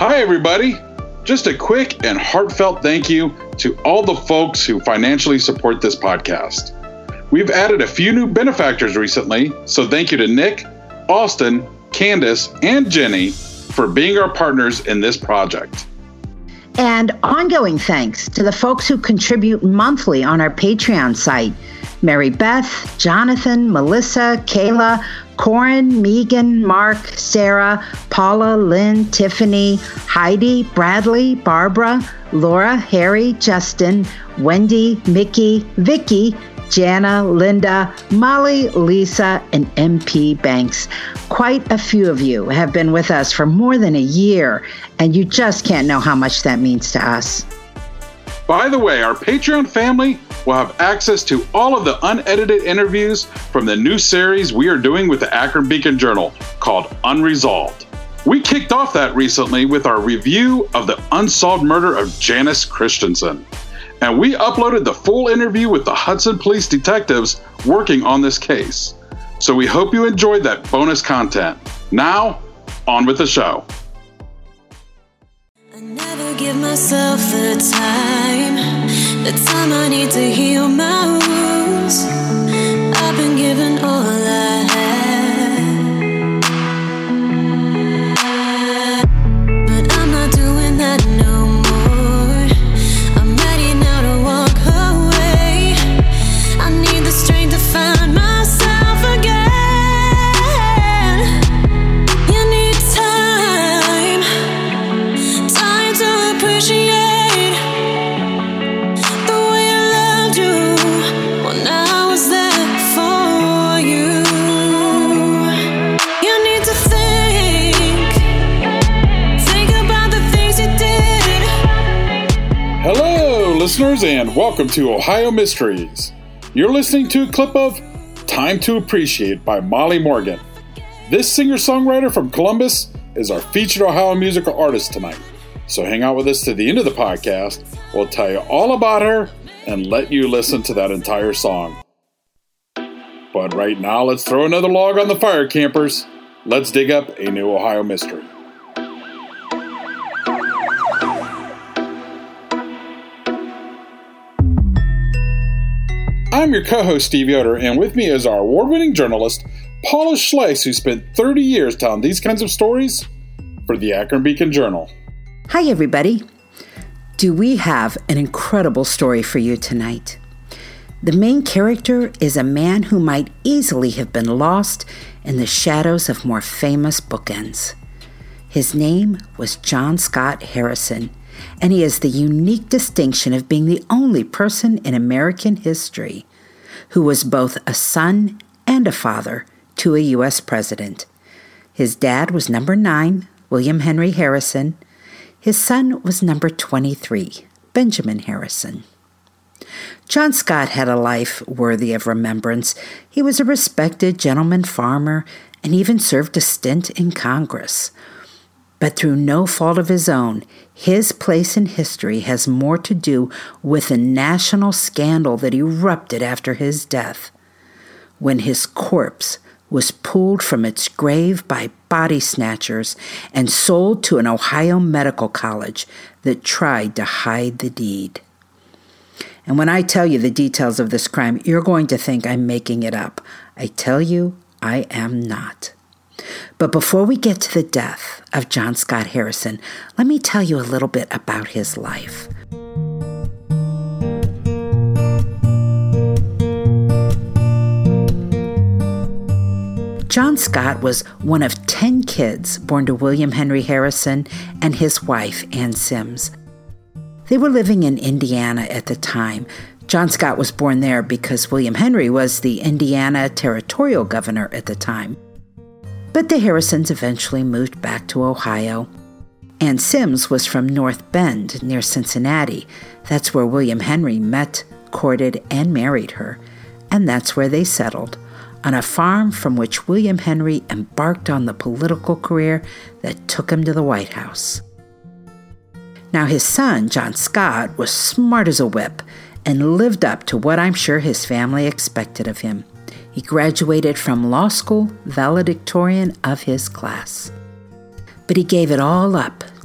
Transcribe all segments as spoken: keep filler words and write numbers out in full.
Hi, everybody. Just a quick and heartfelt thank you to all the folks who financially support this podcast. We've added a few new benefactors recently, so thank you to Nick, Austin, Candace, and Jenny for being our partners in this project. And ongoing thanks to the folks who contribute monthly on our Patreon site. Mary Beth, Jonathan, Melissa, Kayla, Corin, Megan, Mark, Sarah, Paula, Lynn, Tiffany, Heidi, Bradley, Barbara, Laura, Harry, Justin, Wendy, Mickey, Vicky, Jana, Linda, Molly, Lisa, and M P Banks. Quite a few of you have been with us for more than a year, and you just can't know how much that means to us. By the way, our Patreon family will have access to all of the unedited interviews from the new series we are doing with the Akron Beacon Journal called Unresolved. We kicked off that recently with our review of the unsolved murder of Janice Christensen. And we uploaded the full interview with the Hudson Police detectives working on this case. So we hope you enjoyed that bonus content. Now, on with the show. I never give myself the time, the time I need to heal my wounds. I've been given all I had, but I'm not doing that no more. I'm ready now to walk away. I need the strength to find myself again. You need time, time to appreciate the way I loved you when I was there for you. You need to think, think about the things you did. Hello, listeners, and welcome to Ohio Mysteries. You're listening to a clip of Time to Appreciate by Molly Morgan. This singer-songwriter from Columbus is our featured Ohio musical artist tonight. So hang out with us to the end of the podcast. We'll tell you all about her and let you listen to that entire song. But right now, let's throw another log on the fire, campers. Let's dig up a new Ohio mystery. I'm your co-host, Steve Yoder, and with me is our award-winning journalist, Paula Schleiss, who spent thirty years telling these kinds of stories for the Akron Beacon Journal. Hi, everybody. Do we have an incredible story for you tonight? The main character is a man who might easily have been lost in the shadows of more famous bookends. His name was John Scott Harrison, and he has the unique distinction of being the only person in American history who was both a son and a father to a U S president. His dad was number nine, William Henry Harrison. His son was number twenty-three, Benjamin Harrison. John Scott had a life worthy of remembrance. He was a respected gentleman farmer and even served a stint in Congress. But through no fault of his own, his place in history has more to do with a national scandal that erupted after his death, when his corpse was pulled from its grave by body snatchers and sold to an Ohio medical college that tried to hide the deed. And when I tell you the details of this crime, you're going to think I'm making it up. I tell you, I am not. But before we get to the death of John Scott Harrison, let me tell you a little bit about his life. John Scott was one of ten kids born to William Henry Harrison and his wife, Ann Sims. They were living in Indiana at the time. John Scott was born there because William Henry was the Indiana territorial governor at the time. But the Harrisons eventually moved back to Ohio. Ann Sims was from North Bend, near Cincinnati. That's where William Henry met, courted, and married her. And that's where they settled, on a farm from which William Henry embarked on the political career that took him to the White House. Now his son, John Scott, was smart as a whip and lived up to what I'm sure his family expected of him. He graduated from law school, valedictorian of his class. But he gave it all up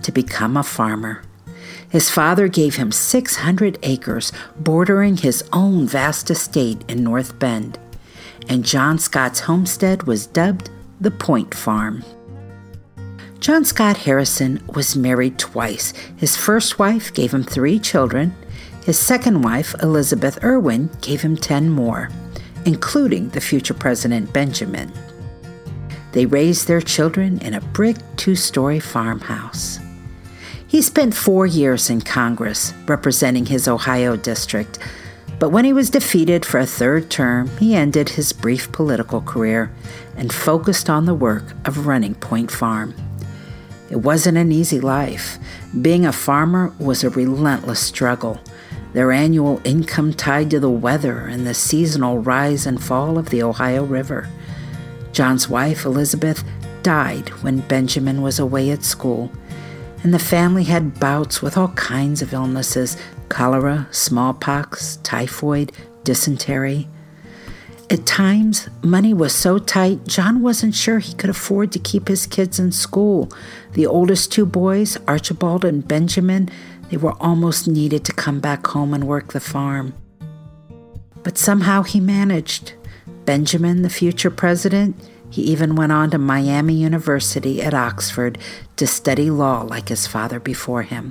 to become a farmer. His father gave him six hundred acres bordering his own vast estate in North Bend, and John Scott's homestead was dubbed the Point Farm. John Scott Harrison was married twice. His first wife gave him three children. His second wife, Elizabeth Irwin, gave him ten more, including the future President Benjamin. They raised their children in a brick two-story farmhouse. He spent four years in Congress representing his Ohio district, but when he was defeated for a third term, he ended his brief political career and focused on the work of running Point Farm. It wasn't an easy life. Being a farmer was a relentless struggle, their annual income tied to the weather and the seasonal rise and fall of the Ohio River. John's wife, Elizabeth, died when Benjamin was away at school, and the family had bouts with all kinds of illnesses: cholera, smallpox, typhoid, dysentery. At times, money was so tight, John wasn't sure he could afford to keep his kids in school. The oldest two boys, Archibald and Benjamin, they were almost needed to come back home and work the farm. But somehow he managed. Benjamin, the future president, he even went on to Miami University at Oxford to study law like his father before him.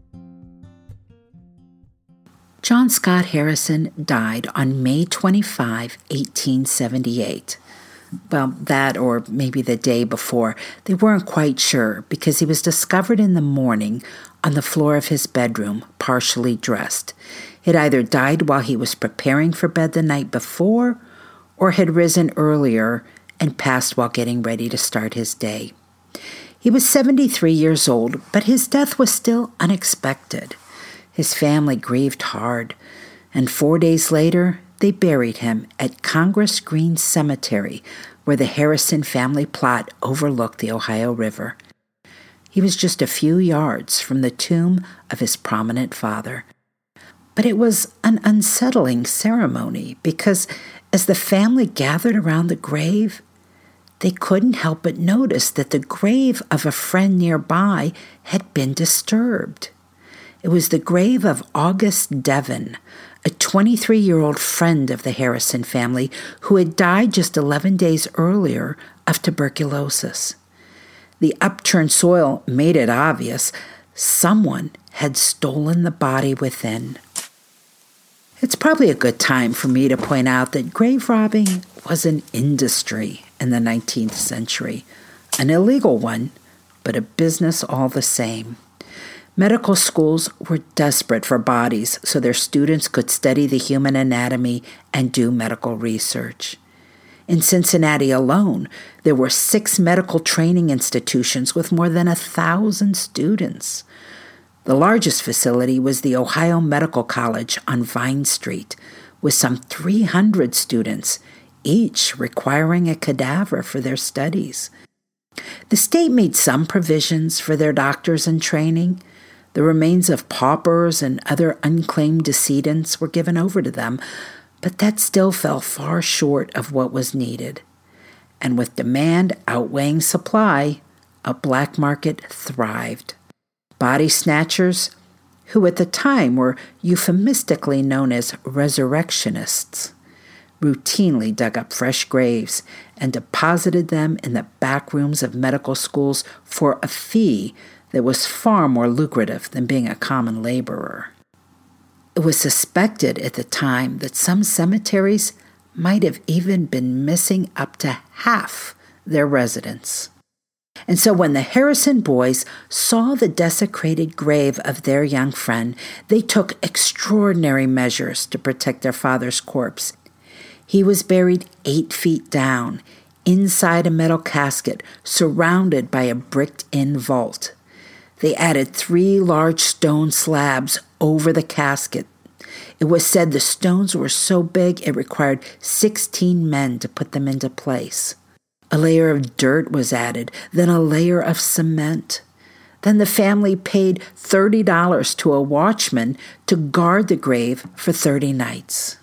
John Scott Harrison died on May twenty-fifth, eighteen seventy-eight. Well, that or maybe the day before. They weren't quite sure because he was discovered in the morning on the floor of his bedroom, partially dressed. He had either died while he was preparing for bed the night before or had risen earlier and passed while getting ready to start his day. He was seventy-three years old, but his death was still unexpected. His family grieved hard, and four days later, they buried him at Congress Green Cemetery, where the Harrison family plot overlooked the Ohio River. He was just a few yards from the tomb of his prominent father. But it was an unsettling ceremony because as the family gathered around the grave, they couldn't help but notice that the grave of a friend nearby had been disturbed. It was the grave of August Devon, a twenty-three-year-old friend of the Harrison family who had died just eleven days earlier of tuberculosis. The upturned soil made it obvious someone had stolen the body within. It's probably a good time for me to point out that grave robbing was an industry in the nineteenth century, an illegal one, but a business all the same. Medical schools were desperate for bodies so their students could study the human anatomy and do medical research. In Cincinnati alone, there were six medical training institutions with more than a thousand students. The largest facility was the Ohio Medical College on Vine Street, with some three hundred students, each requiring a cadaver for their studies. The state made some provisions for their doctors in training. The remains of paupers and other unclaimed decedents were given over to them, but that still fell far short of what was needed. And with demand outweighing supply, a black market thrived. Body snatchers, who at the time were euphemistically known as resurrectionists, routinely dug up fresh graves and deposited them in the back rooms of medical schools for a fee that was far more lucrative than being a common laborer. It was suspected at the time that some cemeteries might have even been missing up to half their residents. And so when the Harrison boys saw the desecrated grave of their young friend, they took extraordinary measures to protect their father's corpse. He was buried eight feet down, inside a metal casket, surrounded by a bricked-in vault. They added three large stone slabs over the casket. It was said the stones were so big it required sixteen men to put them into place. A layer of dirt was added, then a layer of cement. Then the family paid thirty dollars to a watchman to guard the grave for thirty nights.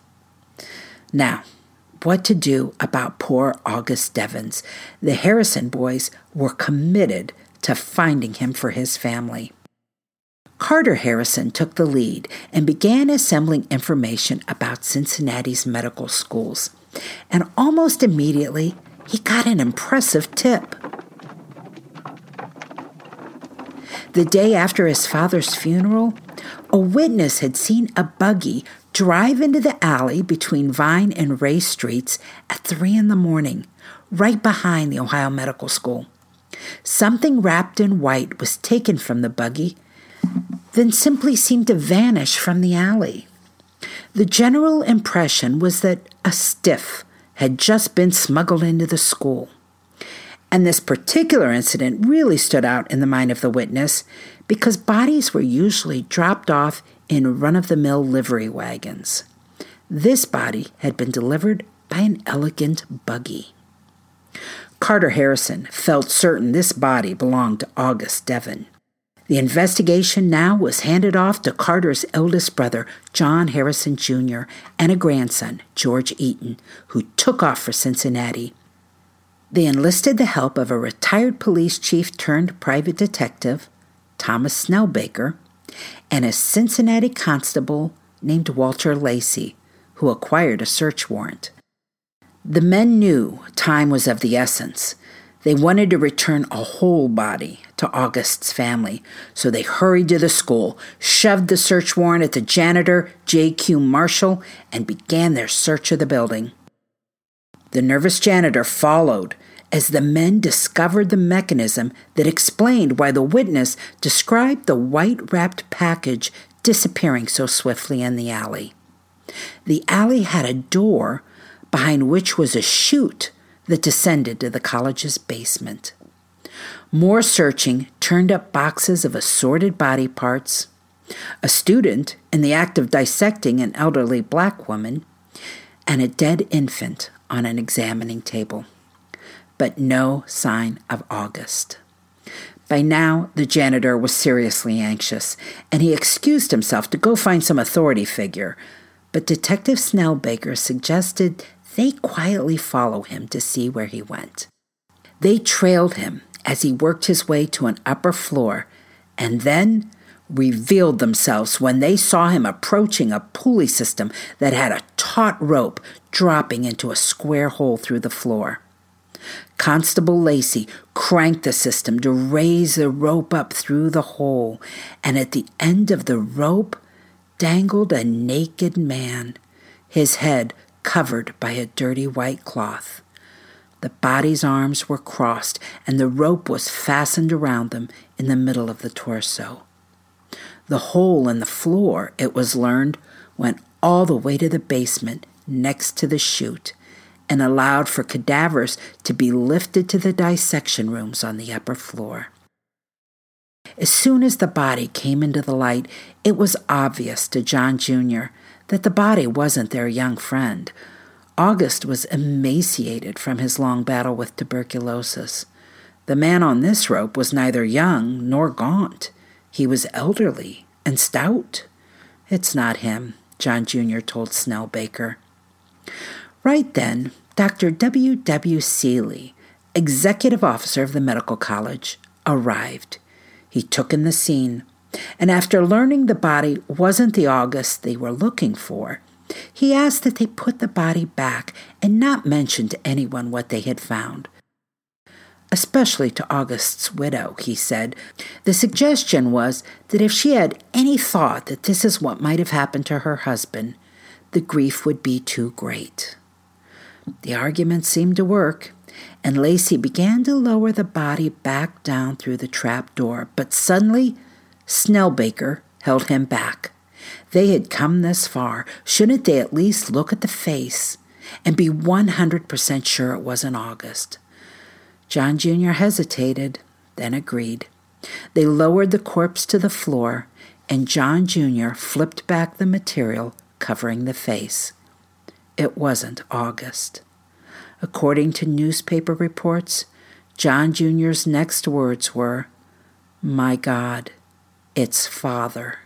Now, what to do about poor August Devons? The Harrison boys were committed to finding him for his family. Carter Harrison took the lead and began assembling information about Cincinnati's medical schools. And almost immediately, he got an impressive tip. The day after his father's funeral, a witness had seen a buggy drive into the alley between Vine and Ray Streets at three in the morning, right behind the Ohio Medical School. Something wrapped in white was taken from the buggy, then simply seemed to vanish from the alley. The general impression was that a stiff had just been smuggled into the school. And this particular incident really stood out in the mind of the witness because bodies were usually dropped off in run-of-the-mill livery wagons. This body had been delivered by an elegant buggy. Carter Harrison felt certain this body belonged to August Devon. The investigation now was handed off to Carter's eldest brother, John Harrison Junior, and a grandson, George Eaton, who took off for Cincinnati. They enlisted the help of a retired police chief turned private detective, Thomas Snellbaker, and a Cincinnati constable named Walter Lacey, who acquired a search warrant. The men knew time was of the essence. They wanted to return a whole body to August's family, so they hurried to the school, shoved the search warrant at the janitor, J Q Marshall, and began their search of the building. The nervous janitor followed as the men discovered the mechanism that explained why the witness described the white-wrapped package disappearing so swiftly in the alley. The alley had a door behind which was a chute that descended to the college's basement. More searching turned up boxes of assorted body parts, a student in the act of dissecting an elderly black woman, and a dead infant on an examining table. But no sign of August. By now, the janitor was seriously anxious, and he excused himself to go find some authority figure, but Detective Snellbaker suggested they quietly follow him to see where he went. They trailed him as he worked his way to an upper floor, and then revealed themselves when they saw him approaching a pulley system that had a taut rope dropping into a square hole through the floor. Constable Lacey cranked the system to raise the rope up through the hole, and at the end of the rope dangled a naked man, his head covered by a dirty white cloth. The body's arms were crossed, and the rope was fastened around them in the middle of the torso. The hole in the floor, it was learned, went all the way to the basement next to the chute and allowed for cadavers to be lifted to the dissection rooms on the upper floor. As soon as the body came into the light, it was obvious to John Junior that the body wasn't their young friend. August was emaciated from his long battle with tuberculosis. The man on this rope was neither young nor gaunt. He was elderly and stout. It's not him, John Junior told Snellbaker. Right then, Doctor W. W. Seeley, executive officer of the medical college, arrived. He took in the scene, and after learning the body wasn't the August they were looking for, he asked that they put the body back and not mention to anyone what they had found. Especially to August's widow, he said. The suggestion was that if she had any thought that this is what might have happened to her husband, the grief would be too great. The argument seemed to work, and Lacey began to lower the body back down through the trap door, but suddenly Snellbaker held him back. They had come this far. Shouldn't they at least look at the face and be one hundred percent sure it wasn't August? John Junior hesitated, then agreed. They lowered the corpse to the floor, and John Junior flipped back the material covering the face. It wasn't August. According to newspaper reports, John Junior's next words were, "My God, it's Father."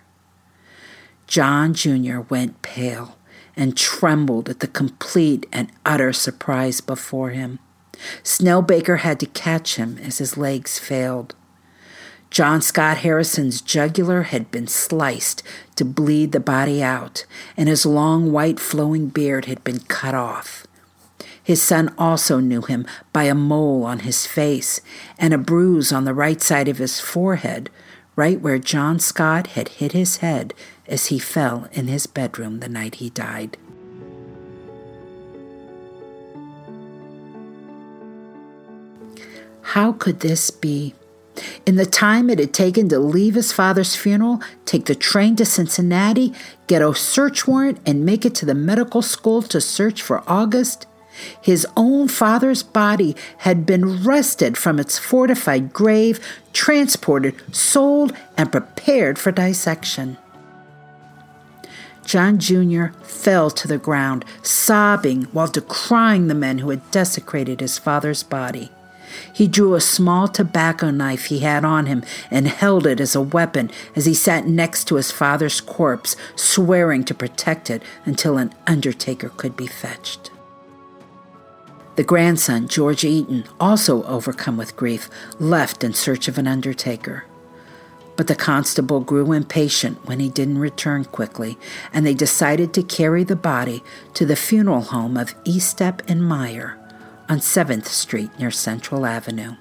John Junior went pale and trembled at the complete and utter surprise before him. Snellbaker had to catch him as his legs failed. John Scott Harrison's jugular had been sliced to bleed the body out, and his long white flowing beard had been cut off. His son also knew him by a mole on his face and a bruise on the right side of his forehead, right where John Scott had hit his head as he fell in his bedroom the night he died. How could this be? In the time it had taken to leave his father's funeral, take the train to Cincinnati, get a search warrant, and make it to the medical school to search for August, his own father's body had been wrested from its fortified grave, transported, sold, and prepared for dissection. John Junior fell to the ground, sobbing while decrying the men who had desecrated his father's body. He drew a small tobacco knife he had on him and held it as a weapon as he sat next to his father's corpse, swearing to protect it until an undertaker could be fetched. The grandson, George Eaton, also overcome with grief, left in search of an undertaker. But the constable grew impatient when he didn't return quickly, and they decided to carry the body to the funeral home of Estep and Meyer on seventh Street near Central Avenue.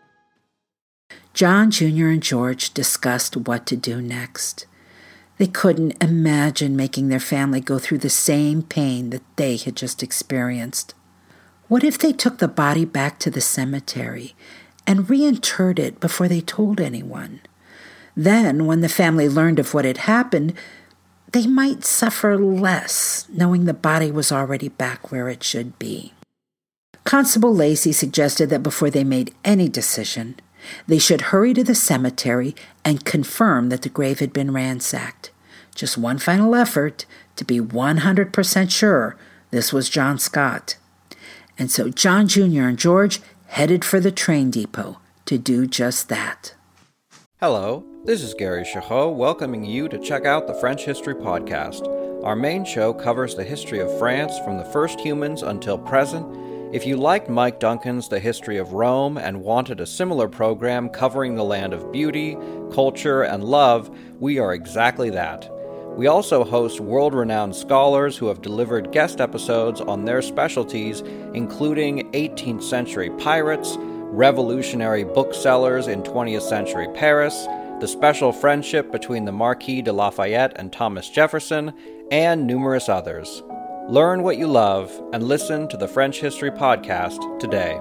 John Junior and George discussed what to do next. They couldn't imagine making their family go through the same pain that they had just experienced. What if they took the body back to the cemetery and reinterred it before they told anyone? Then, when the family learned of what had happened, they might suffer less, knowing the body was already back where it should be. Constable Lacey suggested that before they made any decision, they should hurry to the cemetery and confirm that the grave had been ransacked. Just one final effort to be one hundred percent sure this was John Scott. And so John Junior and George headed for the train depot to do just that. Hello, this is Gary Chahot welcoming you to check out the French History Podcast. Our main show covers the history of France from the first humans until present. If you liked Mike Duncan's The History of Rome and wanted a similar program covering the land of beauty, culture, and love, we are exactly that. We also host world-renowned scholars who have delivered guest episodes on their specialties, including eighteenth century pirates, revolutionary booksellers in twentieth century Paris, the special friendship between the Marquis de Lafayette and Thomas Jefferson, and numerous others. Learn what you love and listen to the French History Podcast today.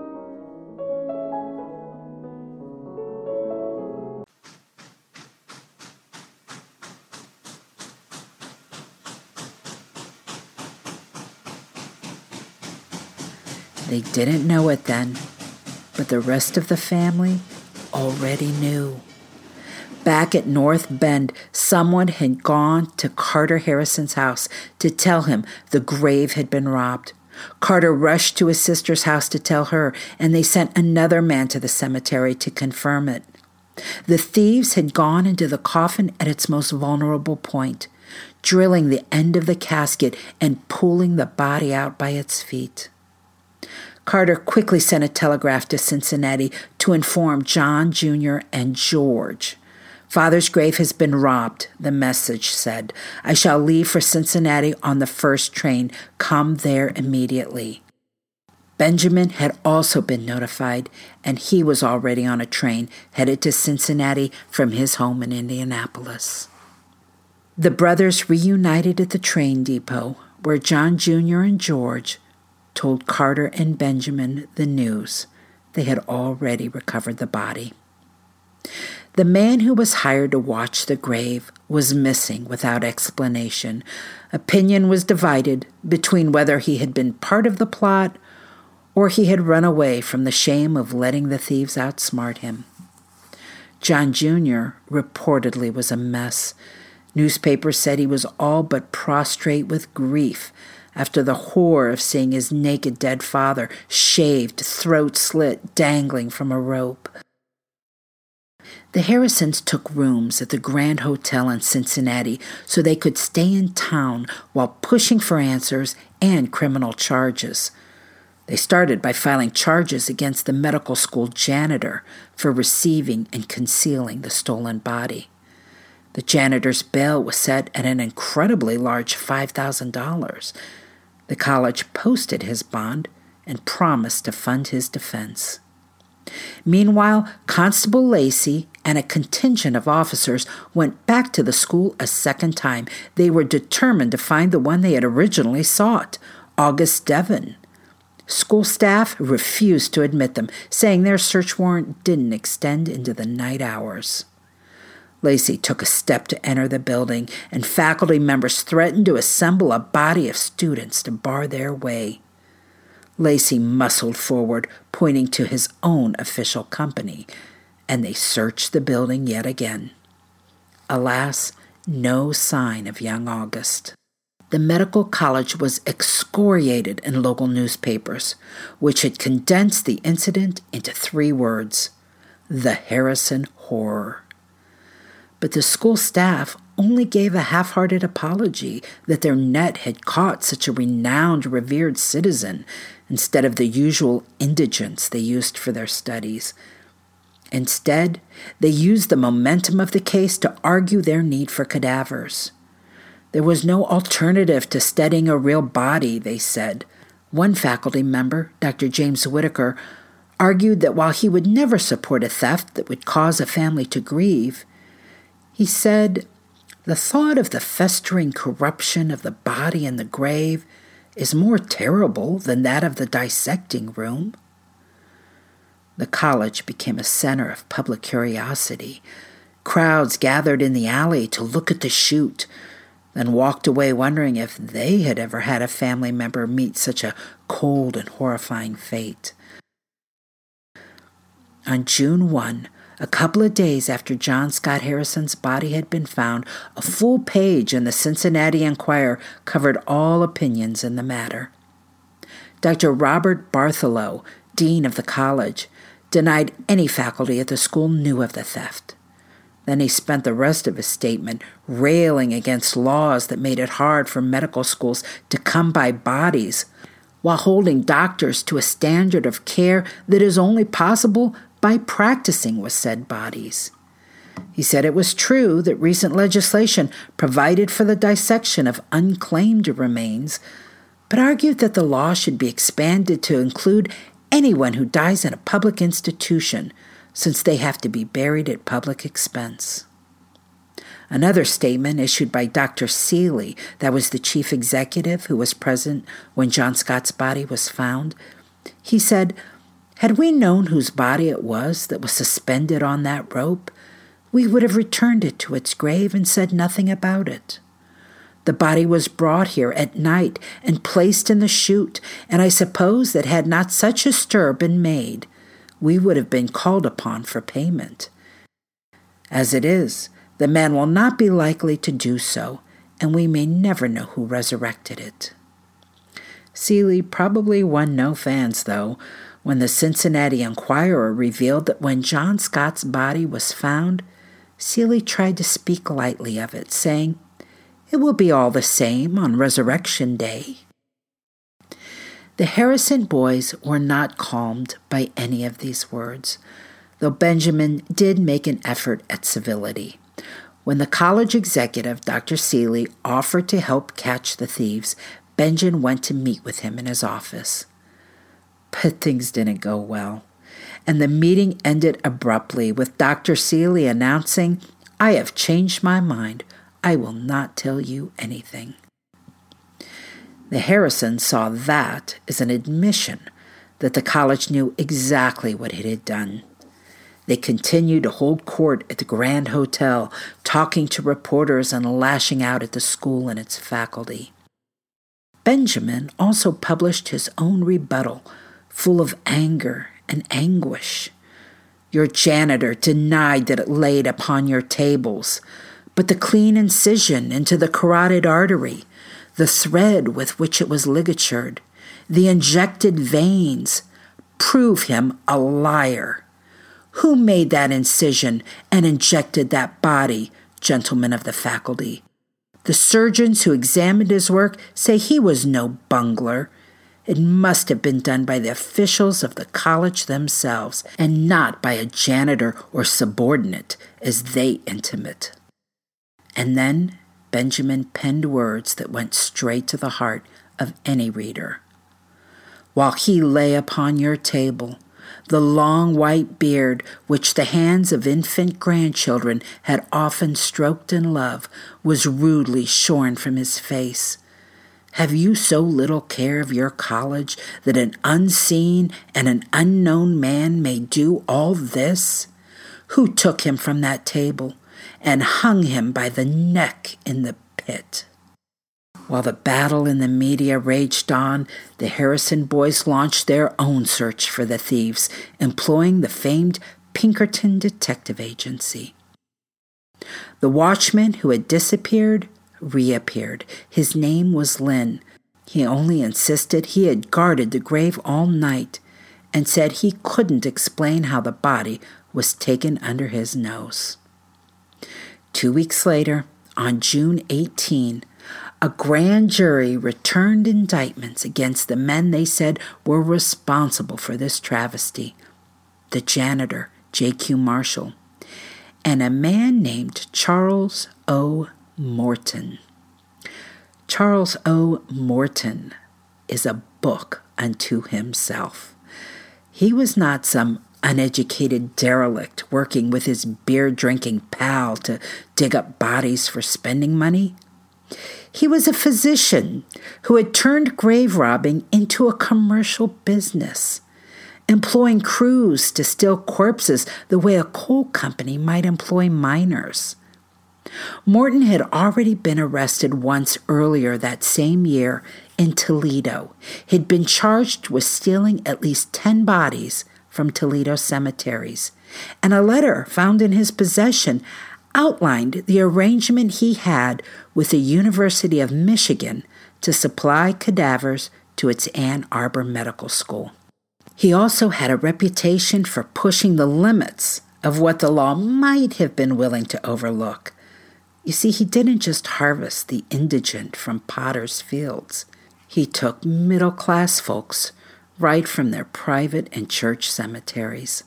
They didn't know it then, but the rest of the family already knew. Back at North Bend, someone had gone to Carter Harrison's house to tell him the grave had been robbed. Carter rushed to his sister's house to tell her, and they sent another man to the cemetery to confirm it. The thieves had gone into the coffin at its most vulnerable point, drilling the end of the casket and pulling the body out by its feet. Carter quickly sent a telegraph to Cincinnati to inform John Junior and George. Father's grave has been robbed, the message said. I shall leave for Cincinnati on the first train. Come there immediately. Benjamin had also been notified, and he was already on a train headed to Cincinnati from his home in Indianapolis. The brothers reunited at the train depot, where John Junior and George told Carter and Benjamin the news. They had already recovered the body. The man who was hired to watch the grave was missing without explanation. Opinion was divided between whether he had been part of the plot or he had run away from the shame of letting the thieves outsmart him. John Junior reportedly was a mess. Newspapers said he was all but prostrate with grief after the horror of seeing his naked dead father, shaved, throat slit, dangling from a rope. The Harrisons took rooms at the Grand Hotel in Cincinnati so they could stay in town while pushing for answers and criminal charges. They started by filing charges against the medical school janitor for receiving and concealing the stolen body. The janitor's bail was set at an incredibly large five thousand dollars. The college posted his bond and promised to fund his defense. Meanwhile, Constable Lacey and a contingent of officers went back to the school a second time. They were determined to find the one they had originally sought, August Devon. School staff refused to admit them, saying their search warrant didn't extend into the night hours. Lacey took a step to enter the building, and faculty members threatened to assemble a body of students to bar their way. Lacey muscled forward, pointing to his own official company, and they searched the building yet again. Alas, no sign of young August. The medical college was excoriated in local newspapers, which had condensed the incident into three words: the Harrison Horror. But the school staff only gave a half-hearted apology that their net had caught such a renowned, revered citizen instead of the usual indigents they used for their studies. Instead, they used the momentum of the case to argue their need for cadavers. There was no alternative to studying a real body, they said. One faculty member, Doctor James Whitaker, argued that while he would never support a theft that would cause a family to grieve, he said, the thought of the festering corruption of the body in the grave is more terrible than that of the dissecting room. The college became a center of public curiosity. Crowds gathered in the alley to look at the chute, then walked away wondering if they had ever had a family member meet such a cold and horrifying fate. On June first, a couple of days after John Scott Harrison's body had been found, a full page in the Cincinnati Enquirer covered all opinions in the matter. Doctor Robert Bartholow, dean of the college, denied any faculty at the school knew of the theft. Then he spent the rest of his statement railing against laws that made it hard for medical schools to come by bodies, while holding doctors to a standard of care that is only possible by practicing with said bodies. He said it was true that recent legislation provided for the dissection of unclaimed remains, but argued that the law should be expanded to include anyone who dies in a public institution, since they have to be buried at public expense. Another statement issued by Doctor Seeley, that was the chief executive who was present when John Scott's body was found, he said, "Had we known whose body it was that was suspended on that rope, we would have returned it to its grave and said nothing about it. The body was brought here at night and placed in the chute, and I suppose that had not such a stir been made, we would have been called upon for payment. As it is, the man will not be likely to do so, and we may never know who resurrected it." Seeley probably won no fans, though, when the Cincinnati Enquirer revealed that when John Scott's body was found, Seeley tried to speak lightly of it, saying, "It will be all the same on Resurrection Day." The Harrison boys were not calmed by any of these words, though Benjamin did make an effort at civility. When the college executive, Doctor Seeley, offered to help catch the thieves, Benjamin went to meet with him in his office. But things didn't go well, and the meeting ended abruptly with Doctor Seeley announcing, "I have changed my mind. I will not tell you anything." The Harrisons saw that as an admission that the college knew exactly what it had done. They continued to hold court at the Grand Hotel, talking to reporters and lashing out at the school and its faculty. Benjamin also published his own rebuttal, full of anger and anguish. "Your janitor denied that it laid upon your tables, but the clean incision into the carotid artery, the thread with which it was ligatured, the injected veins, prove him a liar. Who made that incision and injected that body, gentlemen of the faculty? The surgeons who examined his work say he was no bungler. It must have been done by the officials of the college themselves, and not by a janitor or subordinate, as they intimate. And then Benjamin penned words that went straight to the heart of any reader. While he lay upon your table, the long white beard which the hands of infant grandchildren had often stroked in love was rudely shorn from his face. Have you so little care of your college that an unseen and an unknown man may do all this? Who took him from that table and hung him by the neck in the pit? While the battle in the media raged on, the Harrison boys launched their own search for the thieves, employing the famed Pinkerton Detective Agency. The watchman who had disappeared reappeared. His name was Lynn. He only insisted he had guarded the grave all night and said he couldn't explain how the body was taken under his nose. Two weeks later, on June eighteenth, a grand jury returned indictments against the men they said were responsible for this travesty: the janitor, J Q Marshall, and a man named Charles O. Morton. Charles O. Morton is a book unto himself. He was not some uneducated derelict working with his beer-drinking pal to dig up bodies for spending money. He was a physician who had turned grave robbing into a commercial business, employing crews to steal corpses the way a coal company might employ miners. Morton had already been arrested once earlier that same year in Toledo. He'd been charged with stealing at least ten bodies from Toledo cemeteries, and a letter found in his possession outlined the arrangement he had with the University of Michigan to supply cadavers to its Ann Arbor Medical School. He also had a reputation for pushing the limits of what the law might have been willing to overlook. You see, he didn't just harvest the indigent from potter's fields. He took middle-class folks right from their private and church cemeteries.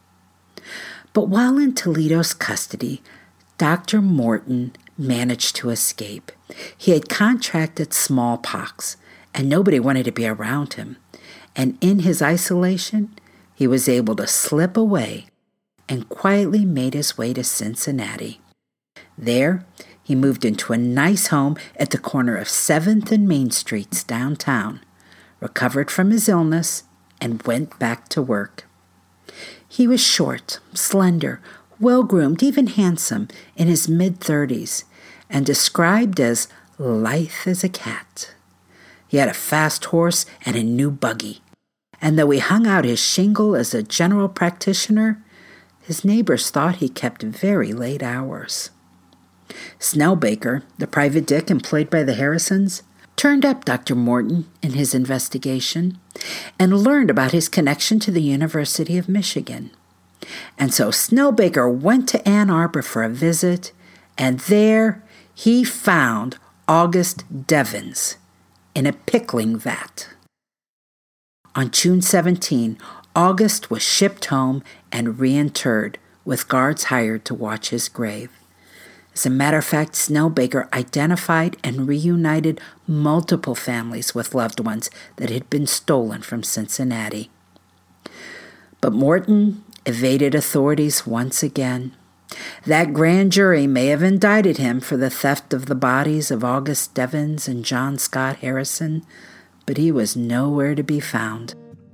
But while in Toledo's custody, Doctor Morton managed to escape. He had contracted smallpox, and nobody wanted to be around him. And in his isolation, he was able to slip away and quietly made his way to Cincinnati. There, he moved into a nice home at the corner of seventh and Main Streets downtown, recovered from his illness, and went back to work. He was short, slender, well-groomed, even handsome, in his mid-thirties, and described as lithe as a cat. He had a fast horse and a new buggy, and though he hung out his shingle as a general practitioner, his neighbors thought he kept very late hours. Snellbaker, the private dick employed by the Harrisons, turned up Doctor Morton in his investigation and learned about his connection to the University of Michigan. And so Snellbaker went to Ann Arbor for a visit, and there he found August Devens in a pickling vat. On June seventeenth, August was shipped home and reinterred, with guards hired to watch his grave. As a matter of fact, Snellbaker identified and reunited multiple families with loved ones that had been stolen from Cincinnati. But Morton evaded authorities once again. That grand jury may have indicted him for the theft of the bodies of August Devens and John Scott Harrison, but he was nowhere to be found.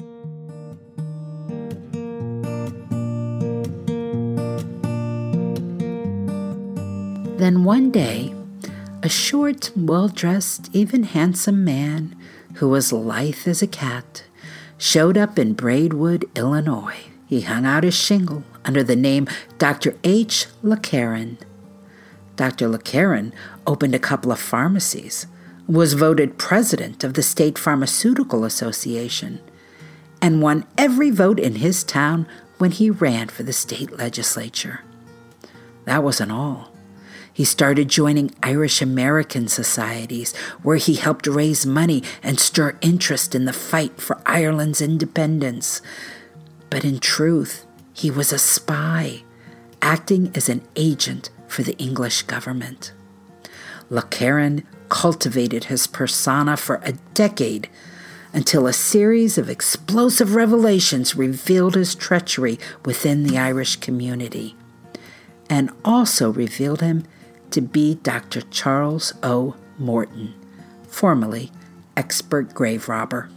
Then one day, a short, well-dressed, even handsome man who was lithe as a cat showed up in Braidwood, Illinois. He hung out his shingle under the name Doctor H. LeCaron. Doctor LeCaron opened a couple of pharmacies, was voted president of the State Pharmaceutical Association, and won every vote in his town when he ran for the state legislature. That wasn't all. He started joining Irish American societies, where he helped raise money and stir interest in the fight for Ireland's independence. But in truth, he was a spy, acting as an agent for the English government. Le Caron cultivated his persona for a decade until a series of explosive revelations revealed his treachery within the Irish community, and also revealed him to be Doctor Charles O. Morton, formerly expert grave robber.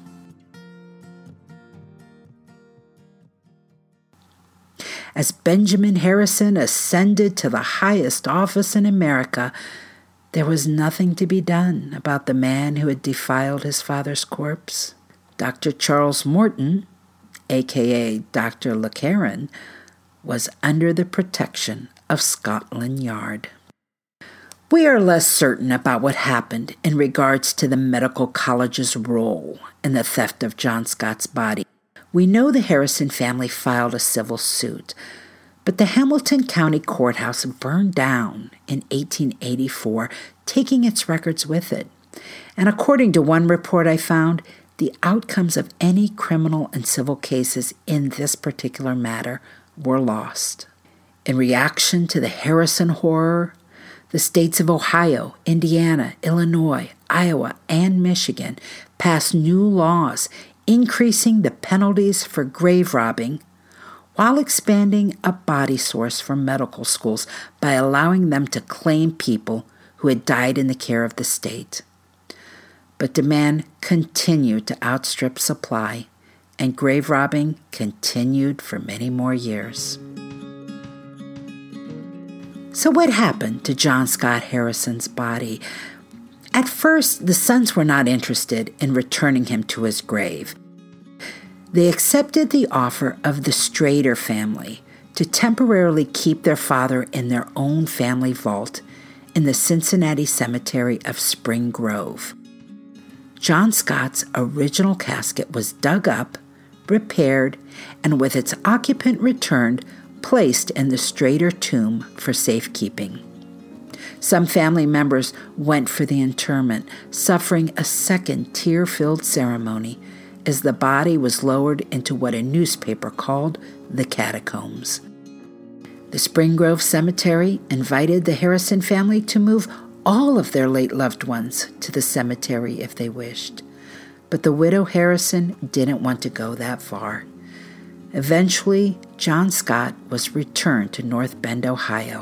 As Benjamin Harrison ascended to the highest office in America, there was nothing to be done about the man who had defiled his father's corpse. Doctor Charles Morton, a k a. Doctor Le Caron, was under the protection of Scotland Yard. We are less certain about what happened in regards to the medical college's role in the theft of John Scott's body. We know the Harrison family filed a civil suit, but the Hamilton County Courthouse burned down in eighteen eighty-four, taking its records with it. And according to one report I found, the outcomes of any criminal and civil cases in this particular matter were lost. In reaction to the Harrison horror, the states of Ohio, Indiana, Illinois, Iowa, and Michigan passed new laws increasing the penalties for grave robbing while expanding a body source for medical schools by allowing them to claim people who had died in the care of the state. But demand continued to outstrip supply, and grave robbing continued for many more years. So what happened to John Scott Harrison's body? At first, the sons were not interested in returning him to his grave. They accepted the offer of the Strader family to temporarily keep their father in their own family vault in the Cincinnati Cemetery of Spring Grove. John Scott's original casket was dug up, repaired, and with its occupant returned, placed in the Strader tomb for safekeeping. Some family members went for the interment, suffering a second tear-filled ceremony as the body was lowered into what a newspaper called the catacombs. The Spring Grove Cemetery invited the Harrison family to move all of their late loved ones to the cemetery if they wished, but the widow Harrison didn't want to go that far. Eventually, John Scott was returned to North Bend, Ohio.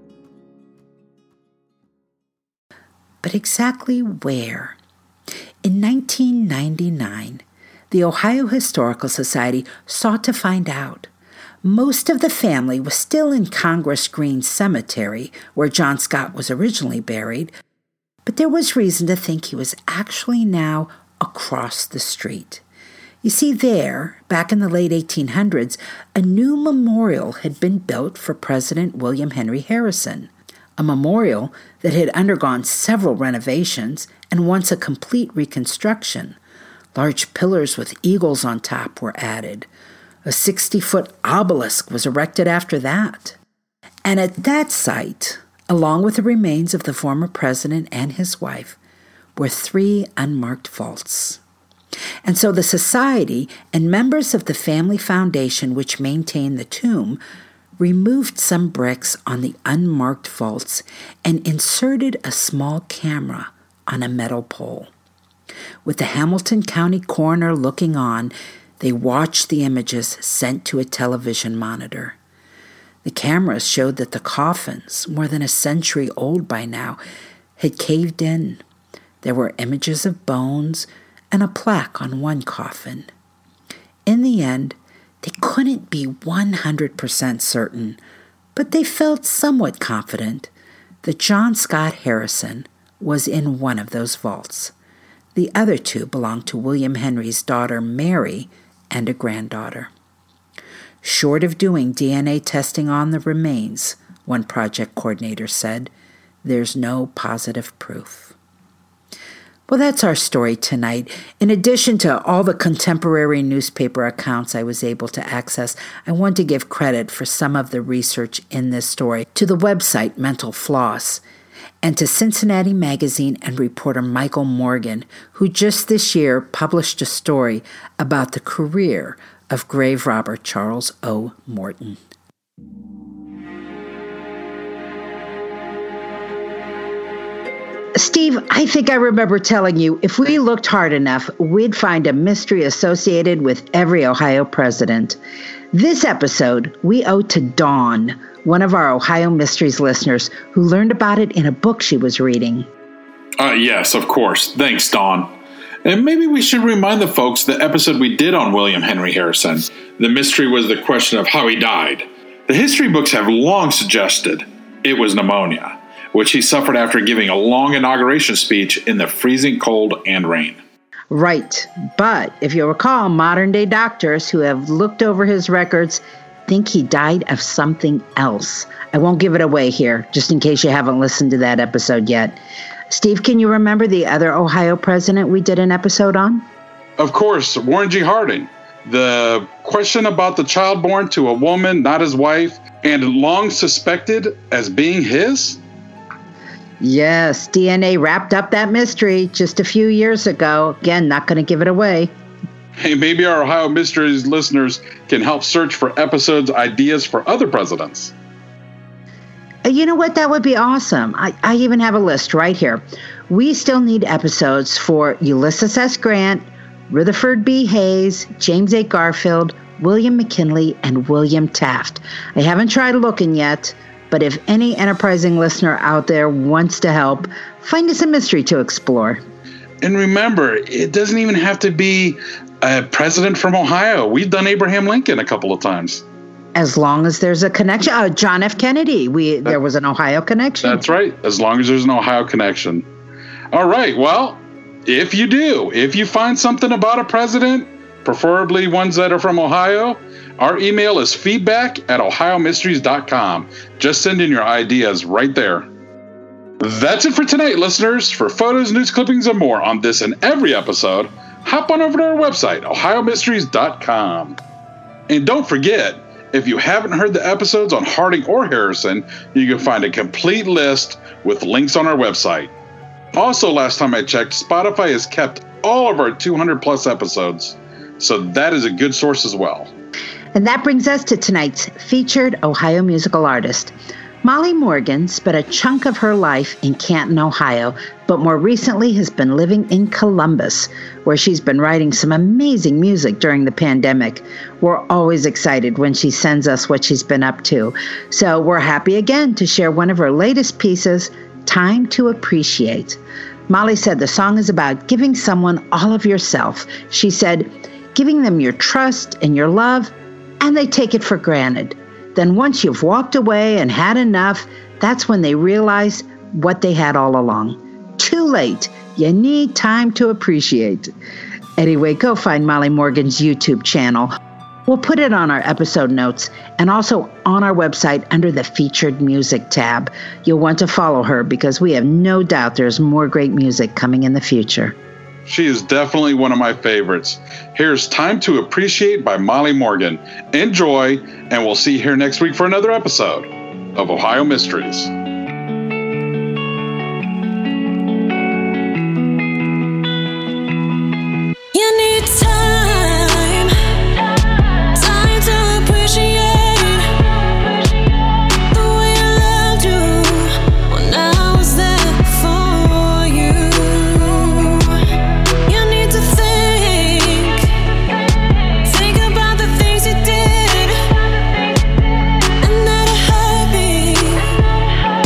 But exactly where? In nineteen ninety-nine, the Ohio Historical Society sought to find out. Most of the family was still in Congress Green Cemetery, where John Scott was originally buried, but there was reason to think he was actually now across the street. You see, there, back in the late eighteen hundreds, a new memorial had been built for President William Henry Harrison, a memorial that had undergone several renovations and once a complete reconstruction. Large pillars with eagles on top were added. A sixty-foot obelisk was erected after that. And at that site, along with the remains of the former president and his wife, were three unmarked vaults. And so the society and members of the family foundation which maintained the tomb removed some bricks on the unmarked vaults and inserted a small camera on a metal pole. With the Hamilton County coroner looking on, they watched the images sent to a television monitor. The cameras showed that the coffins, more than a century old by now, had caved in. There were images of bones and a plaque on one coffin. In the end, they couldn't be one hundred percent certain, but they felt somewhat confident that John Scott Harrison was in one of those vaults. The other two belonged to William Henry's daughter Mary and a granddaughter. Short of doing D N A testing on the remains, one project coordinator said, there's no positive proof. Well, that's our story tonight. In addition to all the contemporary newspaper accounts I was able to access, I want to give credit for some of the research in this story to the website Mental Floss and to Cincinnati Magazine and reporter Michael Morgan, who just this year published a story about the career of grave robber Charles O. Morton. Steve, I think I remember telling you if we looked hard enough, we'd find a mystery associated with every Ohio president. This episode we owe to Dawn, one of our Ohio Mysteries listeners, who learned about it in a book she was reading. Uh, yes, of course. Thanks, Dawn. And maybe we should remind the folks the episode we did on William Henry Harrison. The mystery was the question of how he died. The history books have long suggested it was pneumonia, which he suffered after giving a long inauguration speech in the freezing cold and rain. Right. But if you recall, modern-day doctors who have looked over his records think he died of something else. I won't give it away here, just in case you haven't listened to that episode yet. Steve, can you remember the other Ohio president we did an episode on? Of course, Warren G. Harding. The question about the child born to a woman, not his wife, and long suspected as being his? Yes, D N A wrapped up that mystery just a few years ago. Again, not going to give it away. Hey, maybe our Ohio Mysteries listeners can help search for episodes ideas for other presidents. You know what? That would be awesome. I, I even have a list right here. We still need episodes for Ulysses S. Grant, Rutherford B. Hayes, James A. Garfield, William McKinley, and William Taft. I haven't tried looking yet, but if any enterprising listener out there wants to help, find us a mystery to explore. And remember, it doesn't even have to be a president from Ohio. We've done Abraham Lincoln a couple of times. As long as there's a connection. Uh, John F. Kennedy, we that, there was an Ohio connection. That's right, as long as there's an Ohio connection. All right, well, if you do, if you find something about a president, preferably ones that are from Ohio, our email is feedback at ohio mysteries dot com. Just send in your ideas right there. That's it for tonight, listeners. For photos, news clippings, and more on this and every episode, hop on over to our website, ohio mysteries dot com. And don't forget, if you haven't heard the episodes on Harding or Harrison, you can find a complete list with links on our website. Also, last time I checked, Spotify has kept all of our two hundred plus episodes, so that is a good source as well. And that brings us to tonight's featured Ohio musical artist. Molly Morgan spent a chunk of her life in Canton, Ohio, but more recently has been living in Columbus, where she's been writing some amazing music during the pandemic. We're always excited when she sends us what she's been up to. So we're happy again to share one of her latest pieces, Time to Appreciate. Molly said the song is about giving someone all of yourself. She said, giving them your trust and your love, and they take it for granted. Then once you've walked away and had enough, that's when they realize what they had all along. Too late. You need time to appreciate. Anyway, go find Molly Morgan's YouTube channel. We'll put it on our episode notes and also on our website under the Featured Music tab. You'll want to follow her because we have no doubt there's more great music coming in the future. She is definitely one of my favorites. Here's Time to Appreciate by Molly Morgan. Enjoy, and we'll see you here next week for another episode of Ohio Mysteries. You need time, time to appreciate the way I loved you when I was there for you. You need to think, think about the things you did and that it hurt me.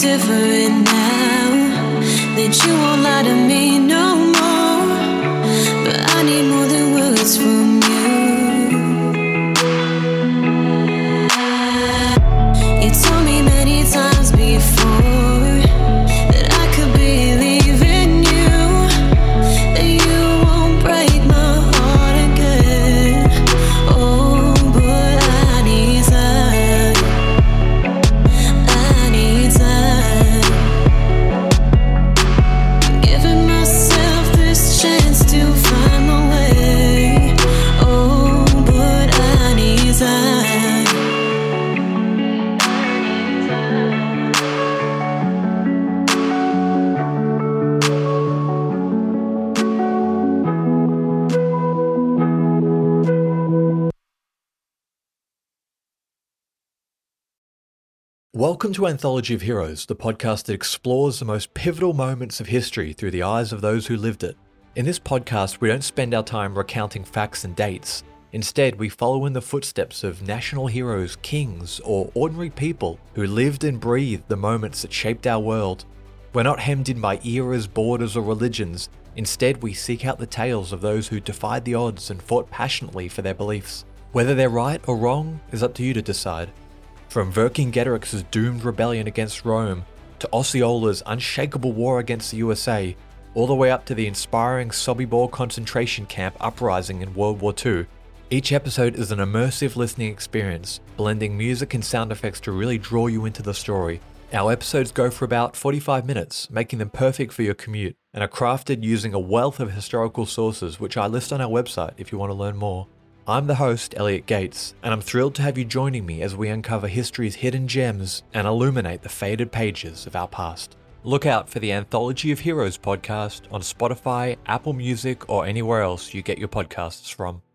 different now, that you won't lie to me no more. But I need more than words from you. You told me many times before that I could believe in you, that you won't break my heart again. Oh, but I need time. I need time. Giving myself this chance to find my way. Oh, but I need time. Welcome to Anthology of Heroes, the podcast that explores the most pivotal moments of history through the eyes of those who lived it. In this podcast, we don't spend our time recounting facts and dates. Instead, we follow in the footsteps of national heroes, kings, or ordinary people who lived and breathed the moments that shaped our world. We're not hemmed in by eras, borders, or religions. Instead, we seek out the tales of those who defied the odds and fought passionately for their beliefs. Whether they're right or wrong is up to you to decide. From Vercingetorix's doomed rebellion against Rome, to Osceola's unshakable war against the U S A, all the way up to the inspiring Sobibor concentration camp uprising in World War Two, each episode is an immersive listening experience, blending music and sound effects to really draw you into the story. Our episodes go for about forty-five minutes, making them perfect for your commute, and are crafted using a wealth of historical sources which I list on our website if you want to learn more. I'm the host, Elliot Gates, and I'm thrilled to have you joining me as we uncover history's hidden gems and illuminate the faded pages of our past. Look out for the Anthology of Heroes podcast on Spotify, Apple Music, or anywhere else you get your podcasts from.